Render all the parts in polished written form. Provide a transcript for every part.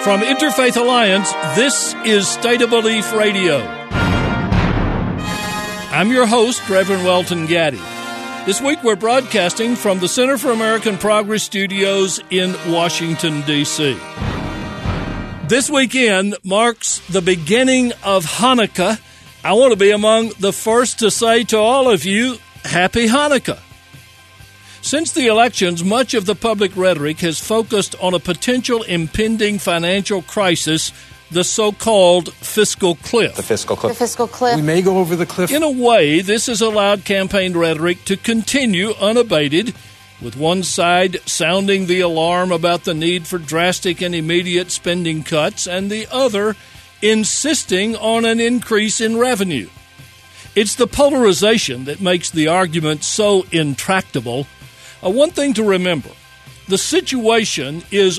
From Interfaith Alliance, this is State of Belief Radio. I'm your host, Reverend Welton Gaddy. This week we're broadcasting from the Center for American Progress Studios in Washington, D.C. This weekend marks the beginning of Hanukkah. I want to be among the first to say to all of you, Happy Hanukkah. Since the elections, much of the public rhetoric has focused on a potential impending financial crisis, the so-called fiscal cliff. The fiscal cliff. The fiscal cliff. We may go over the cliff. In a way, this has allowed campaign rhetoric to continue unabated, with one side sounding the alarm about the need for drastic and immediate spending cuts, and the other insisting on an increase in revenue. It's the polarization that makes the argument so intractable. One thing to remember, the situation is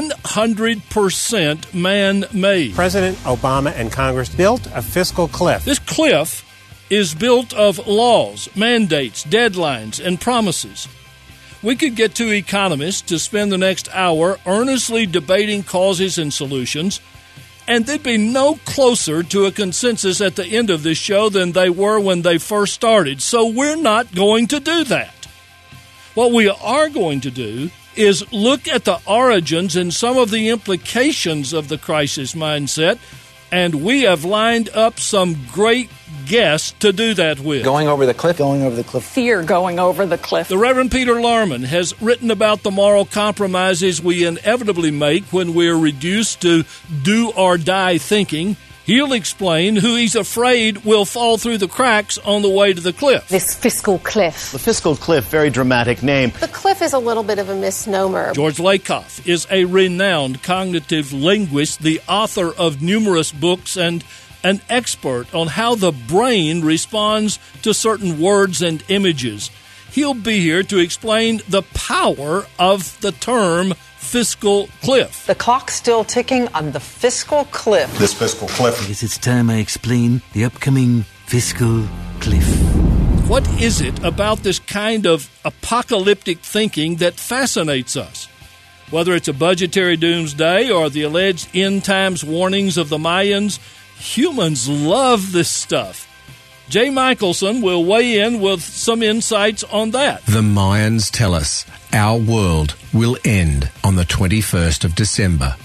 100% man-made. President Obama and Congress built a fiscal cliff. This cliff is built of laws, mandates, deadlines, and promises. We could get two economists to spend the next hour earnestly debating causes and solutions, and they'd be no closer to a consensus at the end of this show than they were when they first started. So we're not going to do that. What we are going to do is look at the origins and some of the implications of the crisis mindset, and we have lined up some great guests to do that with. Going over the cliff. Going over the cliff. Fear going over the cliff. The Reverend Peter Larman has written about the moral compromises we inevitably make when we're reduced to do-or-die thinking. He'll explain who he's afraid will fall through the cracks on the way to the cliff. This fiscal cliff. The fiscal cliff, very dramatic name. The cliff is a little bit of a misnomer. George Lakoff is a renowned cognitive linguist, the author of numerous books, and an expert on how the brain responds to certain words and images. He'll be here to explain the power of the term fiscal cliff. The clock's still ticking on the fiscal cliff. This fiscal cliff. I guess it's time I explain the upcoming fiscal cliff. What is it about this kind of apocalyptic thinking that fascinates us? Whether it's a budgetary doomsday or the alleged end times warnings of the Mayans, humans love this stuff. Jay Michelson will weigh in with some insights on that. The Mayans tell us our world will end on the 21st of December,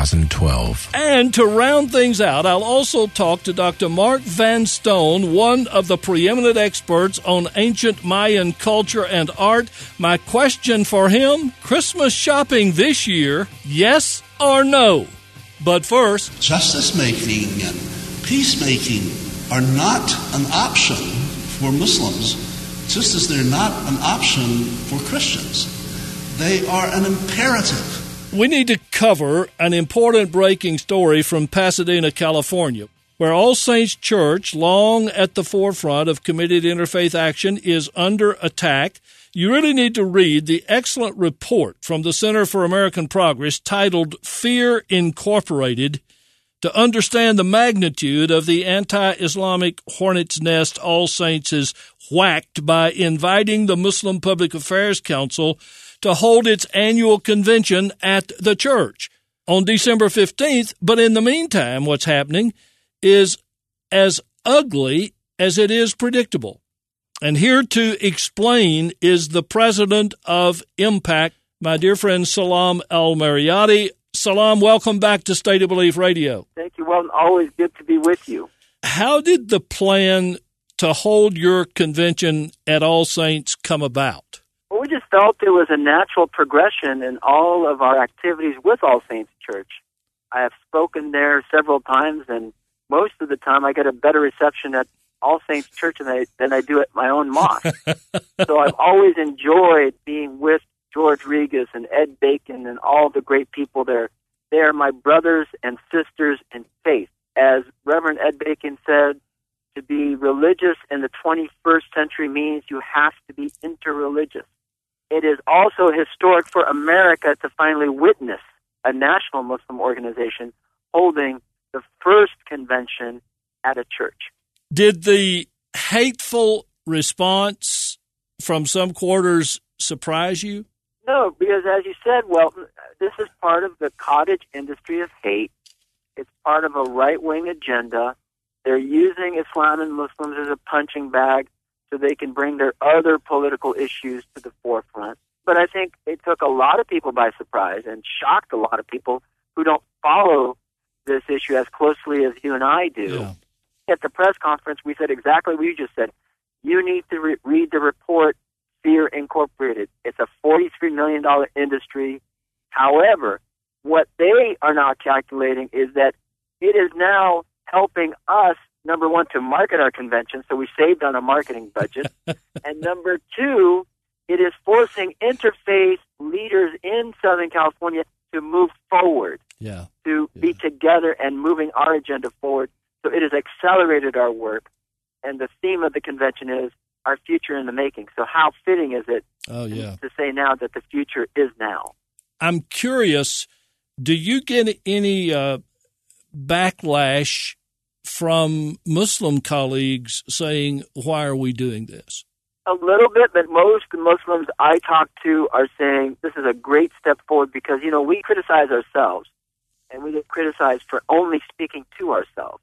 2012. And to round things out, I'll also talk to Dr. Mark Van Stone, one of the preeminent experts on ancient Mayan culture and art. My question for him, Christmas shopping this year, yes or no? But first, justice-making and peacemaking are not an option for Muslims, just as they're not an option for Christians. They are an imperative. We need to cover an important breaking story from Pasadena, California, where All Saints Church, long at the forefront of committed interfaith action, is under attack. You really need to read the excellent report from the Center for American Progress titled Fear Incorporated to understand the magnitude of the anti-Islamic hornet's nest All Saints is whacked by inviting the Muslim Public Affairs Council to hold its annual convention at the church on December 15th. But in the meantime, what's happening is as ugly as it is predictable. And here to explain is the president of Impact, my dear friend Salam El-Mariyati. Salam, welcome back to State of Belief Radio. Thank you. Well, always good to be with you. How did the plan to hold your convention at All Saints come about? Well, we just felt it was a natural progression in all of our activities with All Saints Church. I have spoken there several times, and most of the time I get a better reception at All Saints Church than I do at my own mosque. So I've always enjoyed being with George Regas and Ed Bacon and all the great people there. They are my brothers and sisters in faith. As Reverend Ed Bacon said, to be religious in the 21st century means you have to be interreligious. It is also historic for America to finally witness a national Muslim organization holding the first convention at a church. Did the hateful response from some quarters surprise you? No, because as you said, well, this is part of the cottage industry of hate. It's part of a right-wing agenda. They're using Islam and Muslims as a punching bag so they can bring their other political issues to the forefront. But I think it took a lot of people by surprise and shocked a lot of people who don't follow this issue as closely as you and I do. Yeah. At the press conference, we said exactly what you just said. You need to read the report, Fear Incorporated. It's a $43 million industry. However, what they are not calculating is that it is now helping us, number one, to market our convention, so we saved on a marketing budget. And number two, it is forcing interfaith leaders in Southern California to move forward, to be together and moving our agenda forward. So it has accelerated our work. And the theme of the convention is our future in the making. So how fitting is it to say now that the future is now? I'm curious, do you get any backlash from Muslim colleagues saying, why are we doing this? A little bit, but most Muslims I talk to are saying this is a great step forward because, you know, we criticize ourselves, and we get criticized for only speaking to ourselves.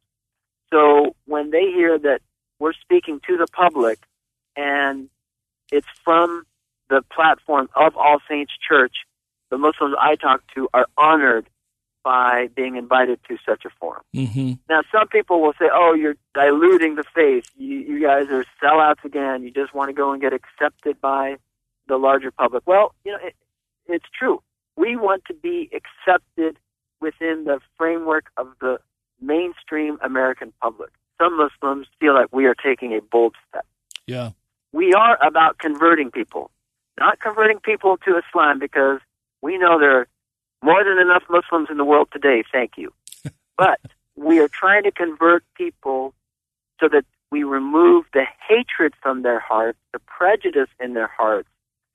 So when they hear that we're speaking to the public and it's from the platform of All Saints Church, the Muslims I talk to are honored by being invited to such a forum. Mm-hmm. Now, some people will say, oh, you're diluting the faith. You guys are sellouts again. You just want to go and get accepted by the larger public. Well, you know, it's true. We want to be accepted within the framework of the mainstream American public. Some Muslims feel like we are taking a bold step. Yeah. We are about converting people, not converting people to Islam, because we know there are more than enough Muslims in the world today, thank you. But we are trying to convert people so that we remove the hatred from their hearts, the prejudice in their hearts,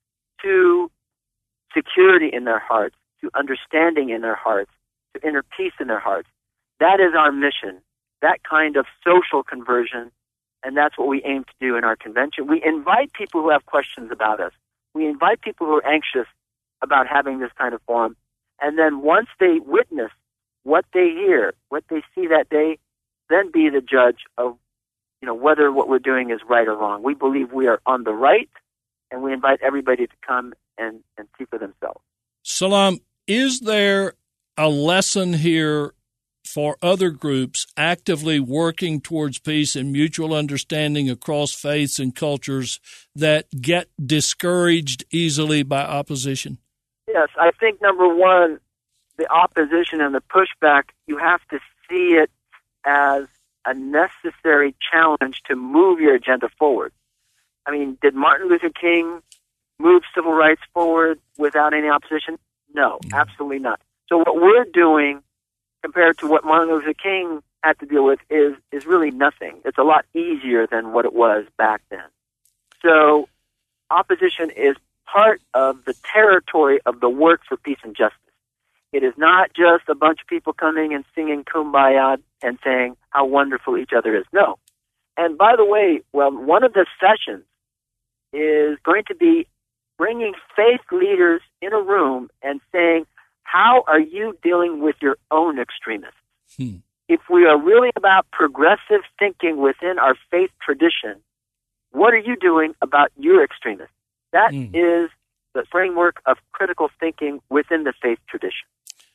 to security in their hearts, to understanding in their hearts, to inner peace in their hearts. That is our mission, that kind of social conversion, and that's what we aim to do in our convention. We invite people who have questions about us. We invite people who are anxious about having this kind of forum. And then once they witness what they hear, what they see that day, then be the judge of, you know, whether what we're doing is right or wrong. We believe we are on the right, and we invite everybody to come and see for themselves. Salam, is there a lesson here for other groups actively working towards peace and mutual understanding across faiths and cultures that get discouraged easily by opposition? Yes, I think, number one, the opposition and the pushback, you have to see it as a necessary challenge to move your agenda forward. I mean, did Martin Luther King move civil rights forward without any opposition? No, absolutely not. So what we're doing compared to what Martin Luther King had to deal with is really nothing. It's a lot easier than what it was back then. So opposition is part of the territory of the work for peace and justice. It is not just a bunch of people coming and singing Kumbaya and saying how wonderful each other is. No. And by the way, one of the sessions is going to be bringing faith leaders in a room and saying, how are you dealing with your own extremists? If we are really about progressive thinking within our faith tradition, what are you doing about your extremists? That is the framework of critical thinking within the faith tradition.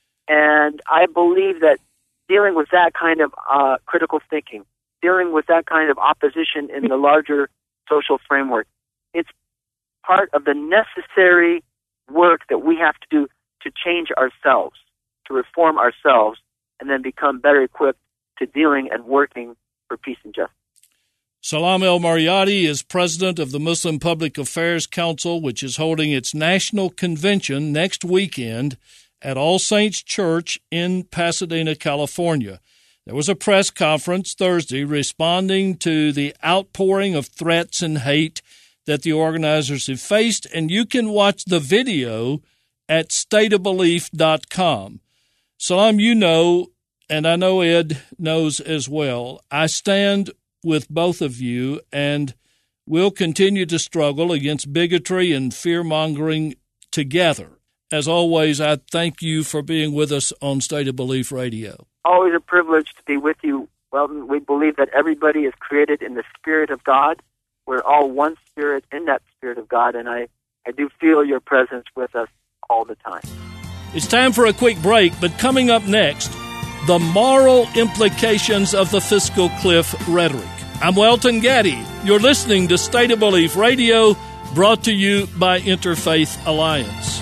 And I believe that dealing with that kind of critical thinking, dealing with that kind of opposition in the larger social framework, it's part of the necessary work that we have to do to change ourselves, to reform ourselves, and then become better equipped to dealing and working for peace and justice. Salam El-Marayati is president of the Muslim Public Affairs Council, which is holding its national convention next weekend at All Saints Church in Pasadena, California. There was a press conference Thursday responding to the outpouring of threats and hate that the organizers have faced, and you can watch the video at stateofbelief.com. Salam, you know, and I know Ed knows as well, I stand with both of you and will continue to struggle against bigotry and fear-mongering together. as always, I thank you for being with us on State of Belief Radio. Always a privilege to be with you, Weldon. We believe that everybody is created in the Spirit of God. We're all one spirit in that Spirit of God, and I do feel your presence with us all the time. It's time for a quick break, but coming up next, the moral implications of the fiscal cliff rhetoric. I'm Welton Gaddy. You're listening to State of Belief Radio, brought to you by Interfaith Alliance.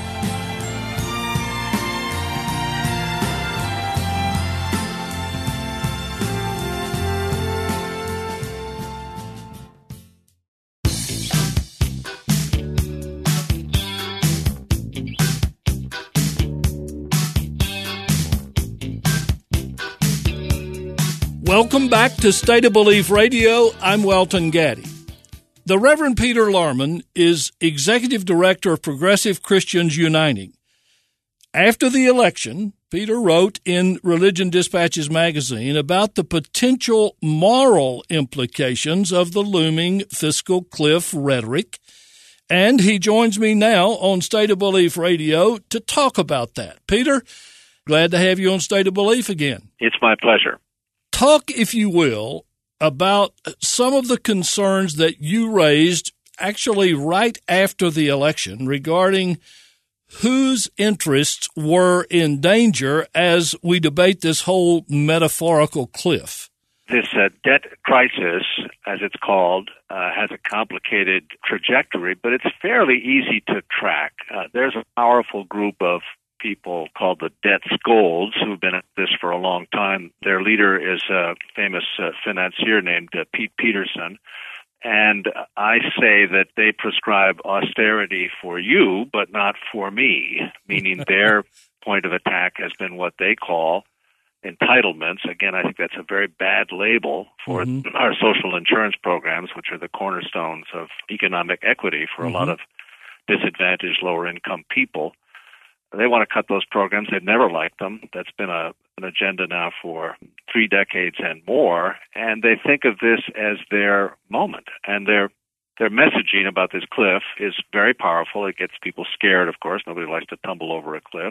Welcome back to State of Belief Radio. I'm Welton Gaddy. The Reverend Peter Larman is Executive Director of Progressive Christians Uniting. After the election, Peter wrote in Religion Dispatches magazine about the potential moral implications of the looming fiscal cliff rhetoric, and he joins me now on State of Belief Radio to talk about that. Peter, glad to have you on State of Belief again. It's my pleasure. Talk, if you will, about some of the concerns that you raised actually right after the election regarding whose interests were in danger as we debate this whole metaphorical cliff. This debt crisis, as it's called, has a complicated trajectory, but it's fairly easy to track. There's a powerful group of people called the debt scolds who've been at this for a long time. Their leader is a famous financier named Pete Peterson. And I say that they prescribe austerity for you, but not for me, meaning their point of attack has been what they call entitlements. Again, I think that's a very bad label for our social insurance programs, which are the cornerstones of economic equity for a lot of disadvantaged lower-income people. They want to cut those programs. They've never liked them. That's been an agenda now for 3 decades and more, and they think of this as their moment. And their messaging about this cliff is very powerful. It gets people scared, of course. Nobody likes to tumble over a cliff.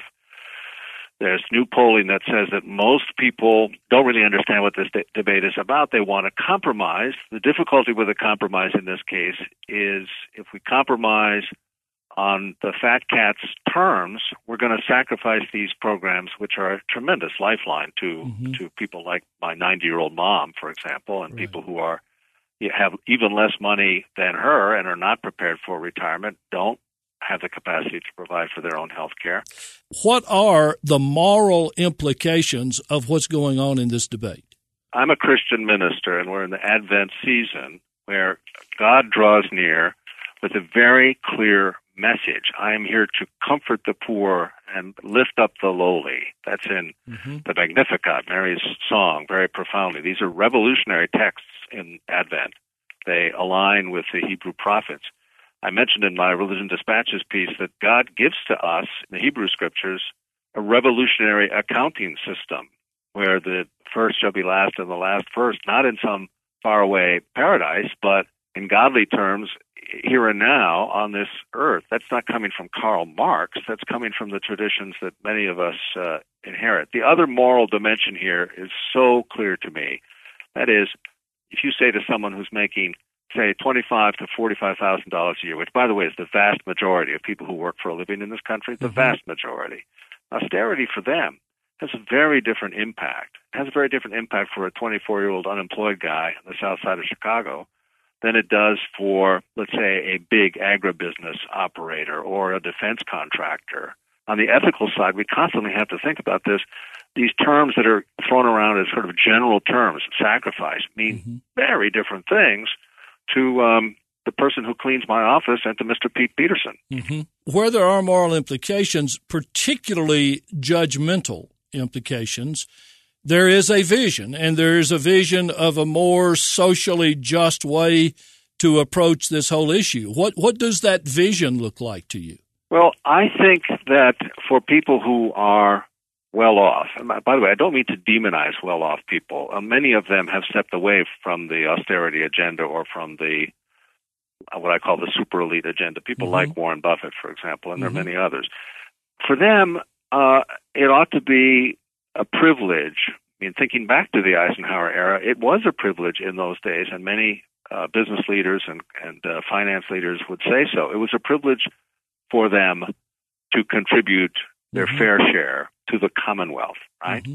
There's new polling that says that most people don't really understand what this debate is about. They want to compromise. The difficulty with a compromise in this case is if we compromise on the fat cat's terms, we're going to sacrifice these programs, which are a tremendous lifeline to people like my 90-year-old mom, for example, and people who have even less money than her and are not prepared for retirement, don't have the capacity to provide for their own health care. What are the moral implications of what's going on in this debate? I'm a Christian minister, and we're in the Advent season where God draws near with a very clear message. I am here to comfort the poor and lift up the lowly. That's in the Magnificat, Mary's song, very profoundly. These are revolutionary texts in Advent. They align with the Hebrew prophets. I mentioned in my Religion Dispatches piece that God gives to us, in the Hebrew Scriptures, a revolutionary accounting system where the first shall be last and the last first, not in some faraway paradise, but in godly terms, here and now on this earth. That's not coming from Karl Marx. That's coming from the traditions that many of us inherit. The other moral dimension here is so clear to me. That is, if you say to someone who's making, say, $25,000 to $45,000 a year, which, by the way, is the vast majority of people who work for a living in this country, the vast majority, austerity for them has a very different impact. It has a very different impact for a 24-year-old unemployed guy on the south side of Chicago than it does for, let's say, a big agribusiness operator or a defense contractor. On the ethical side, we constantly have to think about this. These terms that are thrown around as sort of general terms, sacrifice, mean very different things to the person who cleans my office and to Mr. Pete Peterson. Where there are moral implications, particularly judgmental implications, there is a vision, and there is a vision of a more socially just way to approach this whole issue. What does that vision look like to you? Well, I think that for people who are well off, and by the way, I don't mean to demonize well-off people. Many of them have stepped away from the austerity agenda or from the what I call the super elite agenda. People like Warren Buffett, for example, and there are many others. for them, it ought to be a privilege. I mean, thinking back to the Eisenhower era, it was a privilege in those days, and many business leaders and finance leaders would say so. It was a privilege for them to contribute their fair share to the Commonwealth, right?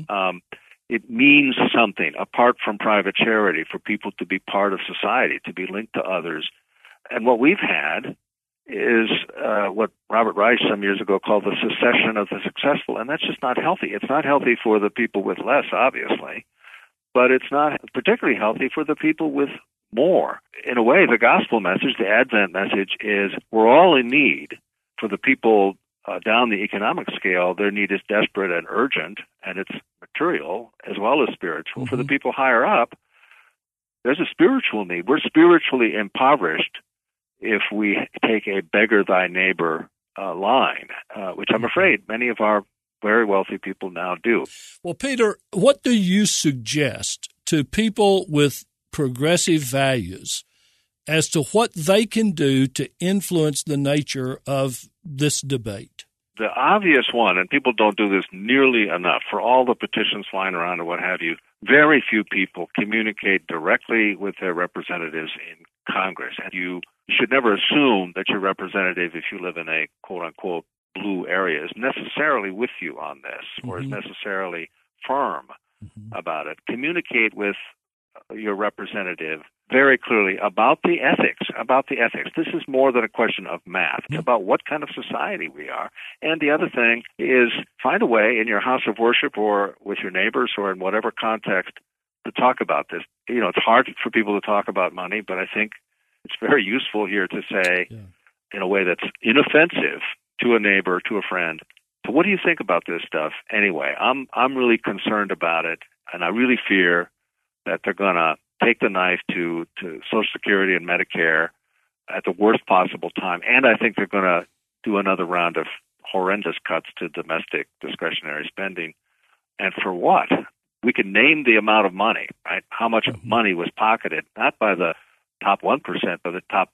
It means something, apart from private charity, for people to be part of society, to be linked to others. And what we've had is what Robert Reich some years ago called the secession of the successful, and that's just not healthy. It's not healthy for the people with less, obviously, but it's not particularly healthy for the people with more. In a way, the gospel message, the Advent message, is we're all in need. For the people down the economic scale, their need is desperate and urgent, and it's material as well as spiritual. For the people higher up, there's a spiritual need. We're spiritually impoverished if we take a beggar thy neighbor line, which I'm afraid many of our very wealthy people now do. Well, Peter, what do you suggest to people with progressive values as to what they can do to influence the nature of this debate? The obvious one, and people don't do this nearly enough, for all the petitions flying around and what have you, very few people communicate directly with their representatives in Congress. And you should never assume that your representative, if you live in a quote-unquote blue area, is necessarily with you on this or is necessarily firm about it. Communicate with your representative very clearly about the ethics. This is more than a question of math. It's about what kind of society we are. And the other thing is find a way in your house of worship or with your neighbors or in whatever context to talk about this. You know, it's hard for people to talk about money, but I think it's very useful here to say in a way that's inoffensive to a neighbor, to a friend, so what do you think about this stuff anyway? I'm really concerned about it, and I really fear that they're going to take the knife to Social Security and Medicare at the worst possible time. And I think they're going to do another round of horrendous cuts to domestic discretionary spending. And for what? We can name the amount of money, right? How much money was pocketed, not by the top 1%, but the top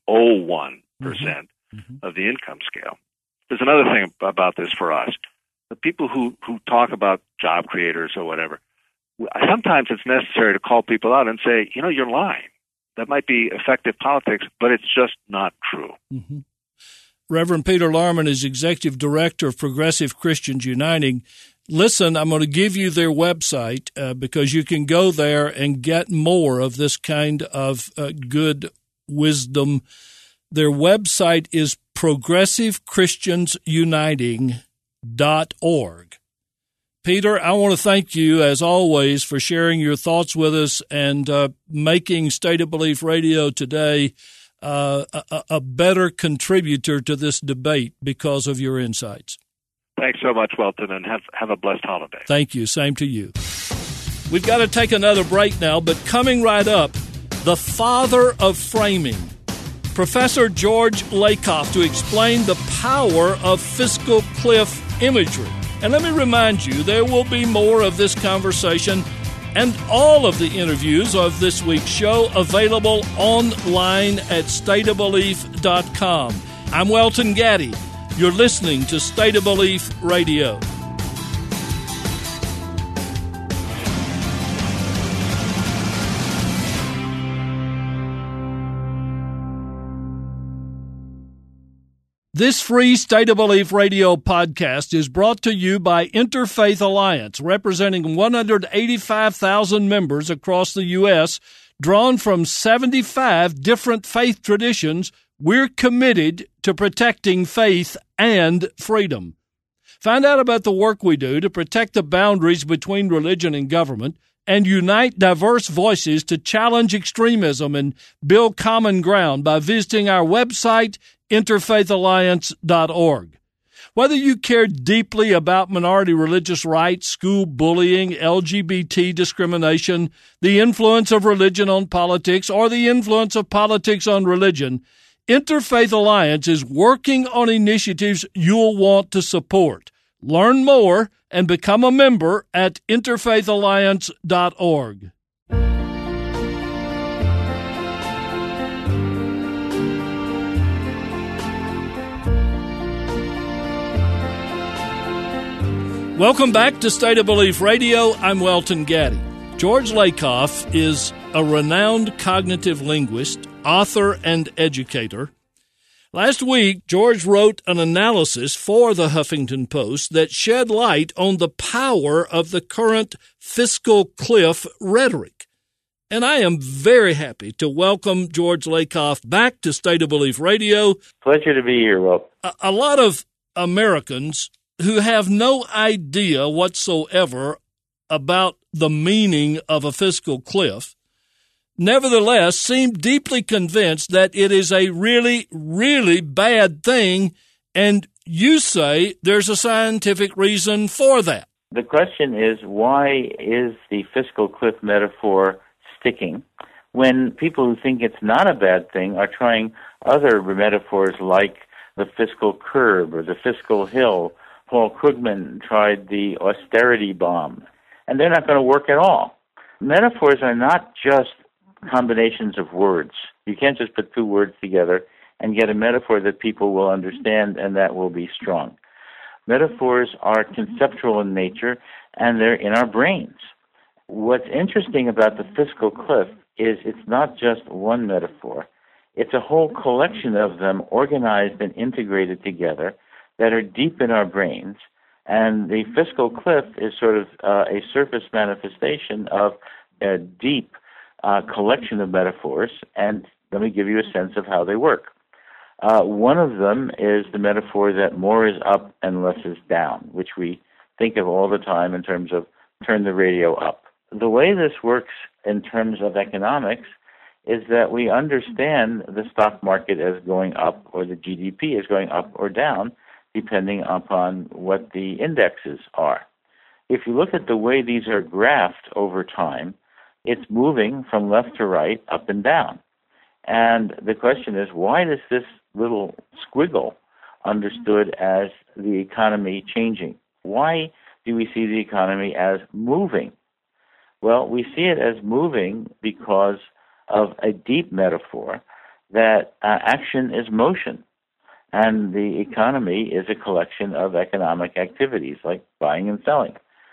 0.01% of the income scale. There's another thing about this for us. The people who talk about job creators or whatever, sometimes it's necessary to call people out and say, you know, you're lying. That might be effective politics, but it's just not true. Reverend Peter Larman is Executive Director of Progressive Christians Uniting. Listen, I'm going to give you their website because you can go there and get more of this kind of good wisdom. Their website is progressivechristiansuniting.org. Peter, I want to thank you, as always, for sharing your thoughts with us and making State of Belief Radio today a better contributor to this debate because of your insights. Thanks so much, Welton, and have a blessed holiday. Thank you. Same to you. We've got to take another break now, but coming right up, the father of framing, Professor George Lakoff, to explain the power of fiscal cliff imagery. And let me remind you, there will be more of this conversation and all of the interviews of this week's show available online at stateofbelief.com. I'm Welton Gaddy. You're listening to State of Belief Radio. This free State of Belief Radio podcast is brought to you by Interfaith Alliance, representing 185,000 members across the U.S., drawn from 75 different faith traditions. We're committed to protecting faith and freedom. Find out about the work we do to protect the boundaries between religion and government and unite diverse voices to challenge extremism and build common ground by visiting our website, interfaithalliance.org. Whether you care deeply about minority religious rights, school bullying, LGBT discrimination, the influence of religion on politics, or the influence of politics on religion, Interfaith Alliance is working on initiatives you'll want to support. Learn more and become a member at interfaithalliance.org. Welcome back to State of Belief Radio. I'm Welton Gaddy. George Lakoff is a renowned cognitive linguist, author, and educator. Last week, George wrote an analysis for the Huffington Post that shed light on the power of the current fiscal cliff rhetoric. And I am very happy to welcome George Lakoff back to State of Belief Radio. Pleasure to be here, Will. A lot of Americans who have no idea whatsoever about the meaning of a fiscal cliff, nevertheless seem deeply convinced that it is a really, really bad thing, and you say there's a scientific reason for that. The question is, why is the fiscal cliff metaphor sticking when people who think it's not a bad thing are trying other metaphors like the fiscal curb or the fiscal hill? Paul Krugman tried the austerity bomb, and they're not going to work at all. Metaphors are not just combinations of words. You can't just put two words together and get a metaphor that people will understand and that will be strong. Metaphors are conceptual in nature, and they're in our brains. What's interesting about the fiscal cliff is it's not just one metaphor. It's a whole collection of them organized and integrated together that are deep in our brains, and the fiscal cliff is sort of a surface manifestation of a deep collection of metaphors, and let me give you a sense of how they work. One of them is the metaphor that more is up and less is down, which we think of all the time in terms of turn the radio up. The way this works in terms of economics is that we understand the stock market as going up, or the GDP as going up or down, depending upon what the indexes are. If you look at the way these are graphed over time, it's moving from left to right, up and down. And the question is, why does this little squiggle understood as the economy changing? Why do we see the economy as moving? Well, we see it as moving because of a deep metaphor that action is motion. And the economy is a collection of economic activities like buying and selling.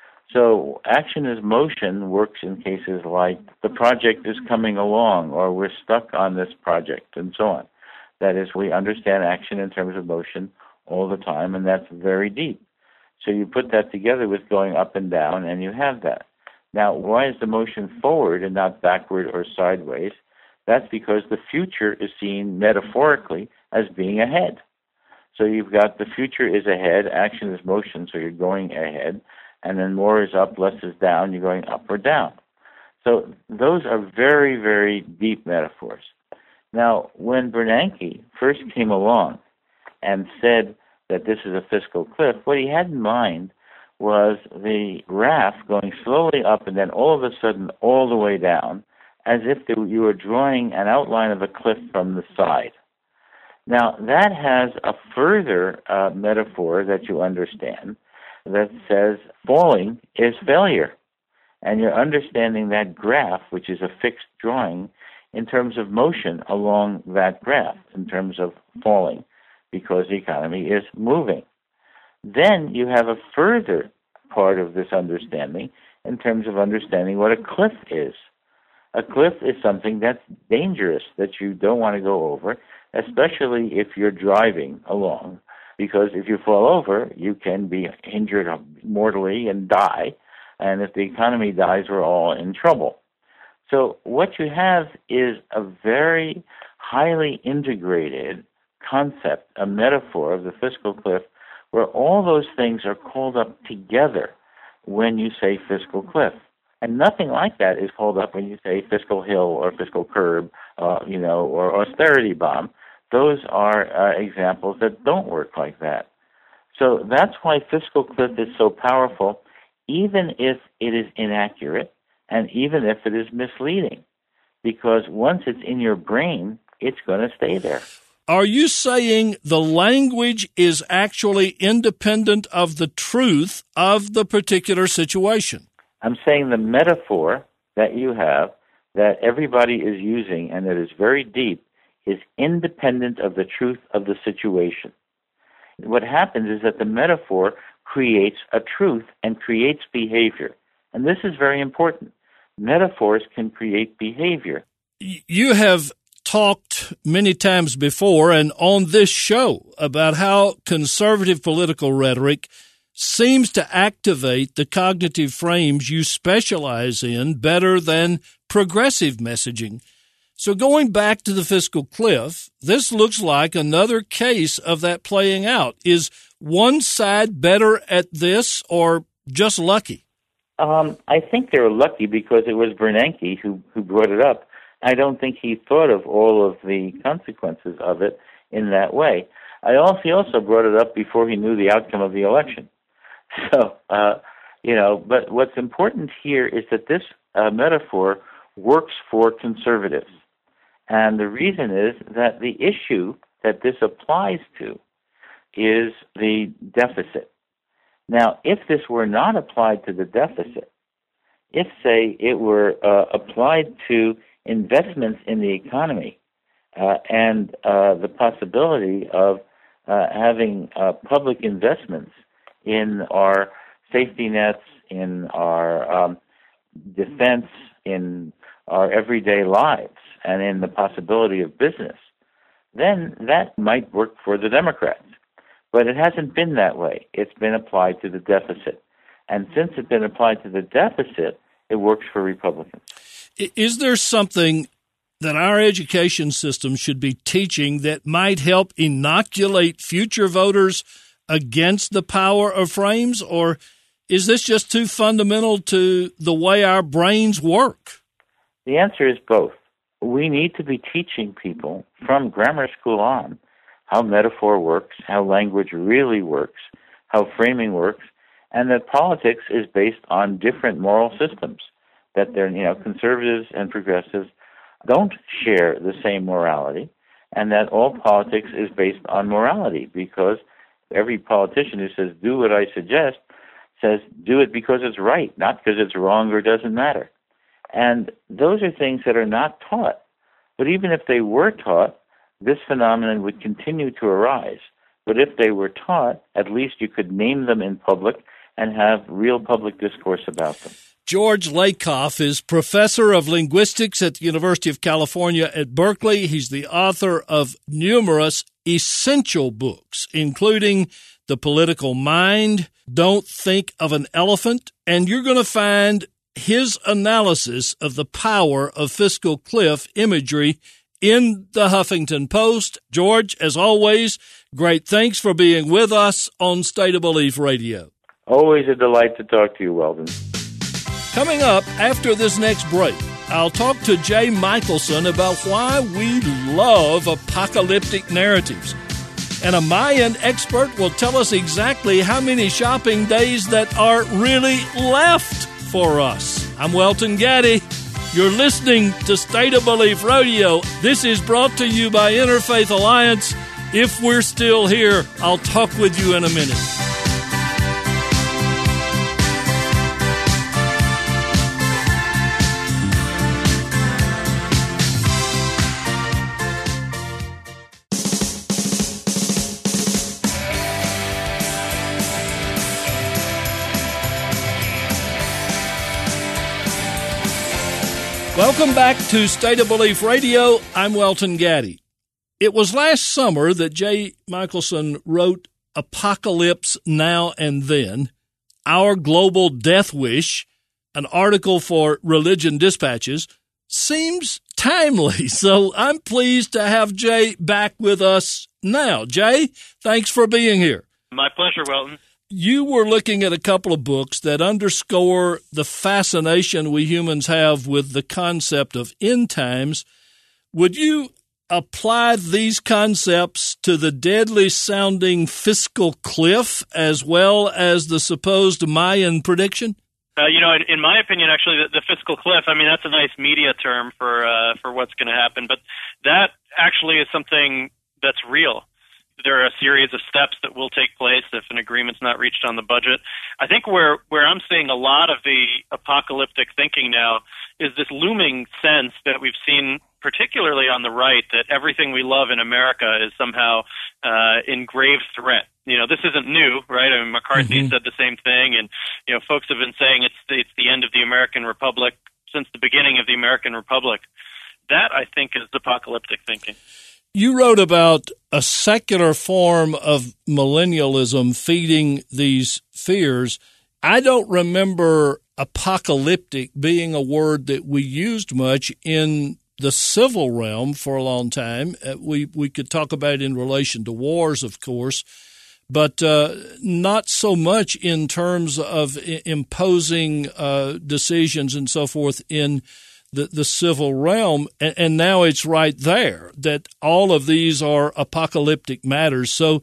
So action is motion works in cases like the project is coming along or we're stuck on this project and so on. That is, we understand action in terms of motion all the time, and that's very deep. So you put that together with going up and down, and you have that. Now, why is the motion forward and not backward or sideways? That's because the future is seen metaphorically as being ahead. So you've got the future is ahead, action is motion, so you're going ahead, and then more is up, less is down, you're going up or down. So those are very, very deep metaphors. Now, when Bernanke first came along and said that this is a fiscal cliff, what he had in mind was the graph going slowly up and then all of a sudden all the way down, as if you were drawing an outline of a cliff from the side. Now, that has a further metaphor that you understand that says falling is failure. And you're understanding that graph, which is a fixed drawing, in terms of motion along that graph, in terms of falling, because the economy is moving. Then you have a further part of this understanding in terms of understanding what a cliff is. A cliff is something that's dangerous, that you don't want to go over, especially if you're driving along, because if you fall over, you can be injured mortally and die, and if the economy dies, we're all in trouble. So what you have is a very highly integrated concept, a metaphor of the fiscal cliff, where all those things are called up together when you say fiscal cliff. And nothing like that is called up when you say fiscal hill or fiscal curb, or austerity bomb. Those are examples that don't work like that. So that's why fiscal cliff is so powerful, even if it is inaccurate and even if it is misleading, because once it's in your brain, it's going to stay there. Are you saying the language is actually independent of the truth of the particular situation? I'm saying the metaphor that you have, that everybody is using and that is very deep, is independent of the truth of the situation. What happens is that the metaphor creates a truth and creates behavior. And this is very important. Metaphors can create behavior. You have talked many times before and on this show about how conservative political rhetoric seems to activate the cognitive frames you specialize in better than progressive messaging. So going back to the fiscal cliff, this looks like another case of that playing out. Is one side better at this or just lucky? I think they're lucky because it was Bernanke who brought it up. I don't think he thought of all of the consequences of it in that way. He also brought it up before he knew the outcome of the election. So, but what's important here is that this metaphor works for conservatives. And the reason is that the issue that this applies to is the deficit. Now, if this were not applied to the deficit, if, say, it were applied to investments in the economy and the possibility of having public investments in our safety nets, in our defense, in our everyday lives, and in the possibility of business, then that might work for the Democrats. But it hasn't been that way. It's been applied to the deficit. And since it's been applied to the deficit, it works for Republicans. Is there something that our education system should be teaching that might help inoculate future voters against the power of frames, or is this just too fundamental to the way our brains work? The answer is both. We need to be teaching people from grammar school on how metaphor works, how language really works, how framing works, and that politics is based on different moral systems, that they're, conservatives and progressives don't share the same morality, and that all politics is based on morality, because every politician who says, do what I suggest, says, do it because it's right, not because it's wrong or doesn't matter. And those are things that are not taught. But even if they were taught, this phenomenon would continue to arise. But if they were taught, at least you could name them in public and have real public discourse about them. George Lakoff is professor of linguistics at the University of California at Berkeley. He's the author of numerous essential books, including The Political Mind, Don't Think of an Elephant, and you're going to find his analysis of the power of fiscal cliff imagery in the Huffington Post. George, as always, great thanks for being with us on State of Belief Radio. Always a delight to talk to you, Weldon. Coming up after this next break, I'll talk to Jay Michelson about why we love apocalyptic narratives. And a Mayan expert will tell us exactly how many shopping days that are really left for us. I'm Welton Gaddy. You're listening to State of Belief Radio. This is brought to you by Interfaith Alliance. If we're still here, I'll talk with you in a minute. Welcome back to State of Belief Radio. I'm Welton Gaddy. It was last summer that Jay Michelson wrote Apocalypse Now and Then, Our Global Death Wish, an article for Religion Dispatches. Seems timely, so I'm pleased to have Jay back with us now. Jay, thanks for being here. My pleasure, Welton. You were looking at a couple of books that underscore the fascination we humans have with the concept of end times. Would you apply these concepts to the deadly-sounding fiscal cliff as well as the supposed Mayan prediction? In my opinion, actually, the fiscal cliff, that's a nice media term for what's going to happen, but that actually is something that's real. There are a series of steps that will take place if an agreement's not reached on the budget. I think where I'm seeing a lot of the apocalyptic thinking now is this looming sense that we've seen particularly on the right, that everything we love in America is somehow in grave threat. This isn't new, right? I mean, McCarthy said the same thing, and folks have been saying it's the end of the American Republic since the beginning of the American Republic. That, I think, is apocalyptic thinking. You wrote about a secular form of millennialism feeding these fears. I don't remember apocalyptic being a word that we used much in the civil realm for a long time. We could talk about it in relation to wars, of course, but not so much in terms of imposing decisions and so forth in the civil realm. And now it's right there that all of these are apocalyptic matters. So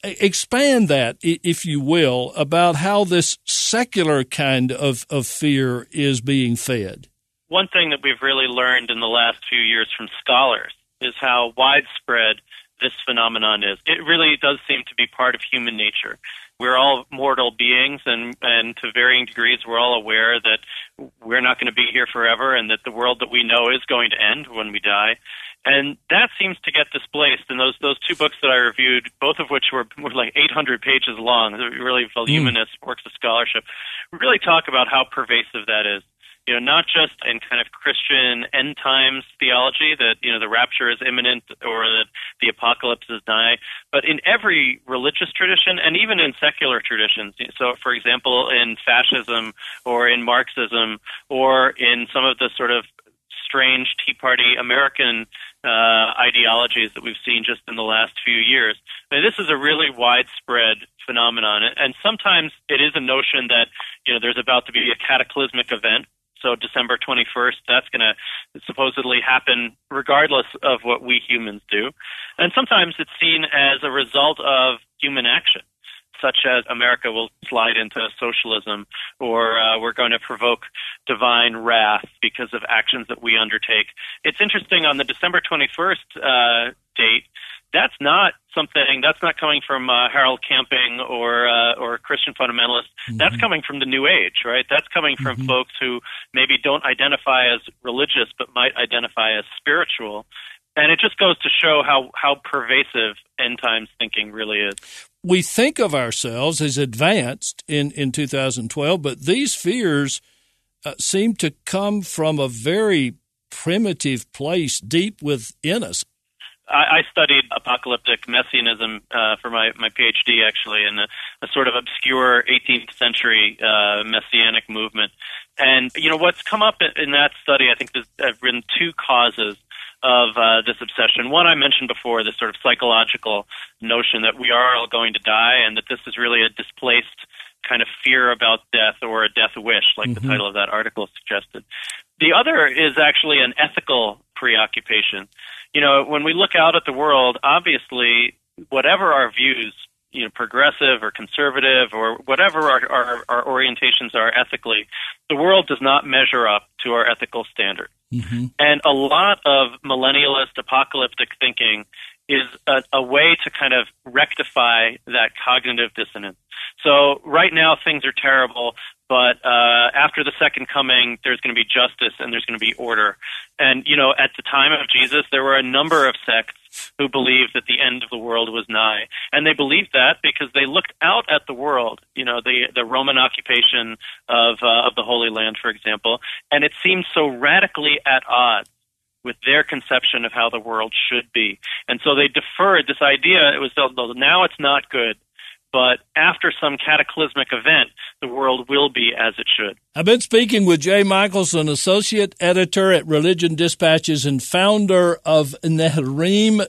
expand that, if you will, about how this secular kind of fear is being fed. One thing that we've really learned in the last few years from scholars is how widespread this phenomenon is. It really does seem to be part of human nature. We're all mortal beings, and to varying degrees, we're all aware that we're not going to be here forever and that the world that we know is going to end when we die. And that seems to get displaced. And those two books that I reviewed, both of which were like 800 pages long, really voluminous works of scholarship, really talk about how pervasive that is. Not just in kind of Christian end times theology that, the rapture is imminent or that the apocalypse is nigh, but in every religious tradition and even in secular traditions. So, for example, in fascism or in Marxism or in some of the sort of strange Tea Party American ideologies that we've seen just in the last few years. I mean, this is a really widespread phenomenon, and sometimes it is a notion that, there's about to be a cataclysmic event. So December 21st, that's going to supposedly happen regardless of what we humans do. And sometimes it's seen as a result of human action, such as America will slide into socialism, or we're going to provoke divine wrath because of actions that we undertake. It's interesting, on the December 21st date, that's not coming from Harold Camping or Christian fundamentalists. That's coming from the New Age, right? That's coming from folks who maybe don't identify as religious but might identify as spiritual. And it just goes to show how pervasive end times thinking really is. We think of ourselves as advanced in 2012, but these fears seem to come from a very primitive place deep within us. I studied apocalyptic messianism for my PhD, actually, in a sort of obscure 18th century messianic movement. And, what's come up in that study, I think there have been two causes of this obsession. One I mentioned before, this sort of psychological notion that we are all going to die and that this is really a displaced kind of fear about death or a death wish, like the title of that article suggested. The other is actually an ethical preoccupation. When we look out at the world, obviously, whatever our views, progressive or conservative or whatever our orientations are ethically, the world does not measure up to our ethical standard. And a lot of millennialist apocalyptic thinking is a way to kind of rectify that cognitive dissonance. So right now things are terrible, but after the second coming, there's going to be justice and there's going to be order. And, at the time of Jesus, there were a number of sects who believed that the end of the world was nigh. And they believed that because they looked out at the world, the Roman occupation of the Holy Land, for example, and it seemed so radically at odds with their conception of how the world should be. And so they deferred this idea. It was, now it's not good, but after some cataclysmic event, the world will be as it should. I've been speaking with Jay Michaelson, Associate Editor at Religion Dispatches and founder of Neharim,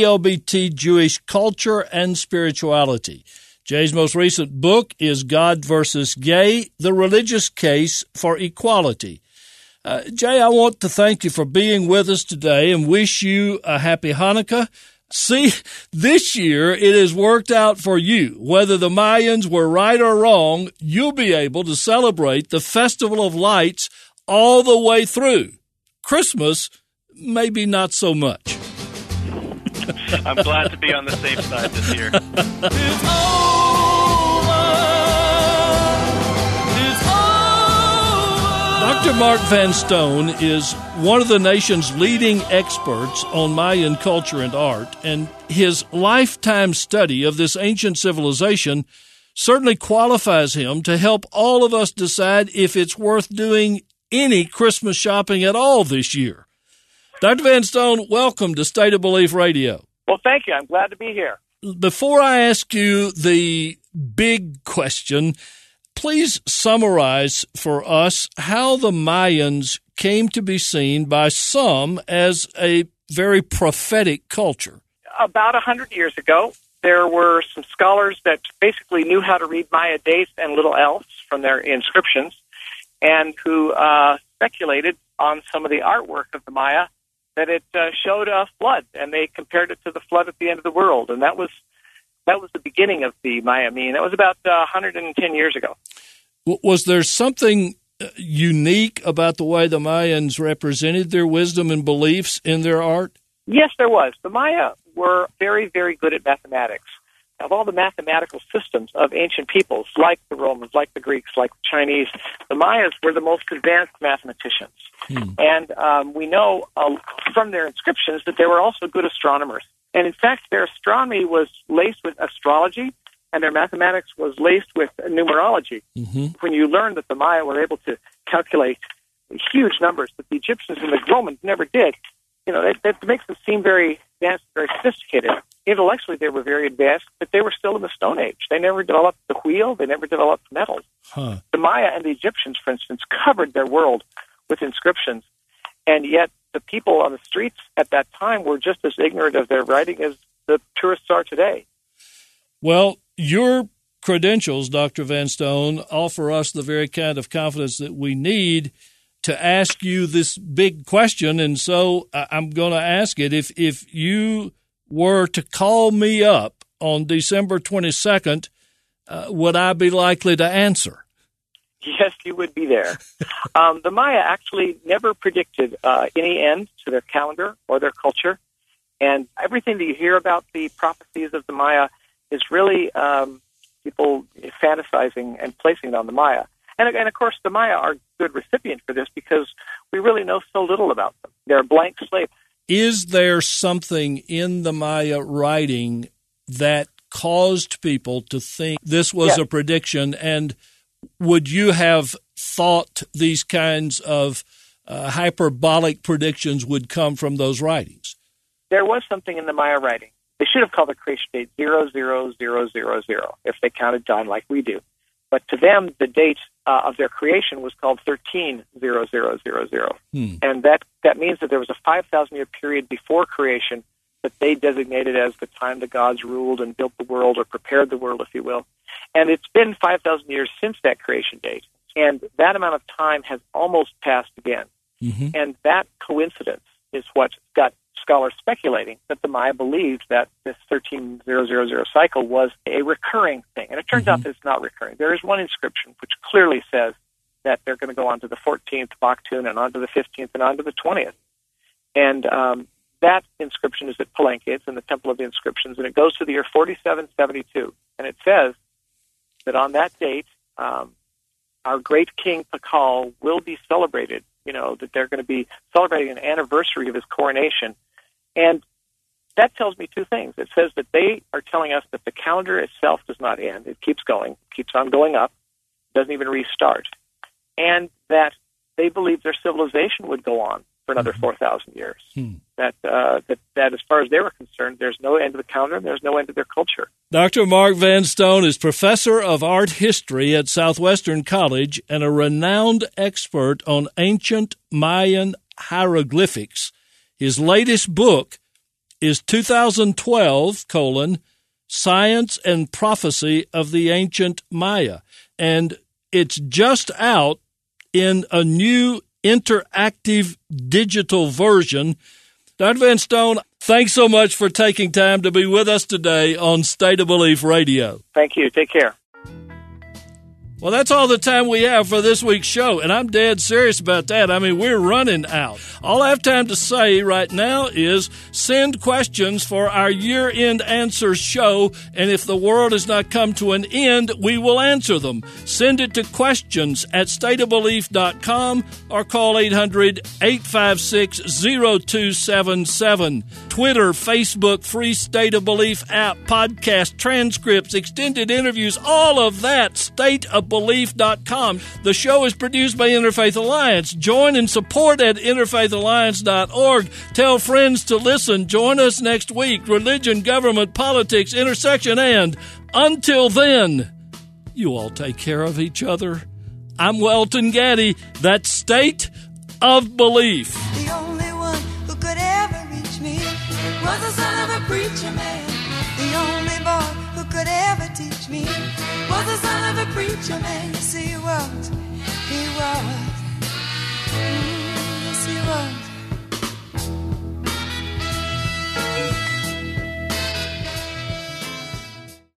GLBT Jewish Culture and Spirituality. Jay's most recent book is God versus Gay, The Religious Case for Equality. Jay, I want to thank you for being with us today and wish you a happy Hanukkah. See, this year it has worked out for you. Whether the Mayans were right or wrong, you'll be able to celebrate the Festival of Lights all the way through. Christmas, maybe not so much. I'm glad to be on the safe side this year. It's over. It's over. Dr. Mark Van Stone is one of the nation's leading experts on Mayan culture and art, and his lifetime study of this ancient civilization certainly qualifies him to help all of us decide if it's worth doing any Christmas shopping at all this year. Dr. Van Stone, welcome to State of Belief Radio. Well, thank you. I'm glad to be here. Before I ask you the big question, please summarize for us how the Mayans came to be seen by some as a very prophetic culture. About 100 years ago, there were some scholars that basically knew how to read Maya dates and little elves from their inscriptions, and who speculated on some of the artwork of the Maya that it showed a flood, and they compared it to the flood at the end of the world, and that was the beginning of the Maya Mean. That was about 110 years ago. Was there something unique about the way the Mayans represented their wisdom and beliefs in their art? Yes, there was. The Maya were very, very good at mathematics. Of all the mathematical systems of ancient peoples, like the Romans, like the Greeks, like the Chinese, the Mayas were the most advanced mathematicians. And we know from their inscriptions that they were also good astronomers. And in fact, their astronomy was laced with astrology, and their mathematics was laced with numerology. When you learn that the Maya were able to calculate huge numbers that the Egyptians and the Romans never did, you know, that makes them seem very advanced, very sophisticated. Intellectually, they were very advanced, but they were still in the Stone Age. They never developed the wheel. They never developed metals. The Maya and the Egyptians, for instance, covered their world with inscriptions, and yet the people on the streets at that time were just as ignorant of their writing as the tourists are today. Well, your credentials, Dr. Van Stone, offer us the very kind of confidence that we need to ask you this big question, and so I'm going to ask it. If you were to call me up on December 22nd, would I be likely to answer? Yes, you would be there. The Maya actually never predicted any end to their calendar or their culture, and everything that you hear about the prophecies of the Maya is really people fantasizing and placing it on the Maya. And of course, the Maya are a good recipient for this because we really know so little about them. They're a blank slate. Is there something in the Maya writing that caused people to think this was a prediction? And would you have thought these kinds of hyperbolic predictions would come from those writings? There was something in the Maya writing. They should have called the creation date 00000 if they counted time like we do. But to them, the date of their creation was called 130000. And that means that there was a 5,000-year period before creation that they designated as the time the gods ruled and built the world, or prepared the world, if you will. And it's been 5,000 years since that creation date. And that amount of time has almost passed again. And that coincidence is what got scholars speculating that the Maya believed that this 13000 cycle was a recurring thing. And it turns out that it's not recurring. There is one inscription which clearly says that they're going to go on to the 14th Baktun and on to the 15th and on to the 20th. And that inscription is at Palenque. It's in the Temple of the Inscriptions, and it goes to the year 4772. And it says that on that date, our great king Pakal will be celebrated, you know, that they're going to be celebrating an anniversary of his coronation. And that tells me two things. It says that they are telling us that the calendar itself does not end. It keeps going, keeps on going up, doesn't even restart. And that they believe their civilization would go on for another 4,000 years. That as far as they were concerned, there's no end to the calendar and there's no end to their culture. Dr. Mark Van Stone is professor of art history at Southwestern College and a renowned expert on ancient Mayan hieroglyphics. His latest book is 2012, Science and Prophecy of the Ancient Maya. And it's just out in a new interactive digital version. Dr. Van Stone, thanks so much for taking time to be with us today on State of Belief Radio. Thank you. Take care. Well, that's all the time we have for this week's show, and I'm dead serious about that. I mean, we're running out. All I have time to say right now is send questions for our year-end answers show, and if the world has not come to an end, we will answer them. Send it to questions@stateofbelief.com or call 800-856-0277. Twitter, Facebook, Free State of Belief app, podcast, transcripts, extended interviews, all of that, stateofbelief.com. The show is produced by Interfaith Alliance. Join and support at interfaithalliance.org. Tell friends to listen. Join us next week. Religion, government, politics, intersection, and until then, you all take care of each other. I'm Welton Gaddy. That's State of Belief. The only one who could ever reach me was the son of a preacher man. The only boy who could ever teach me was the son of a preacher man. You see,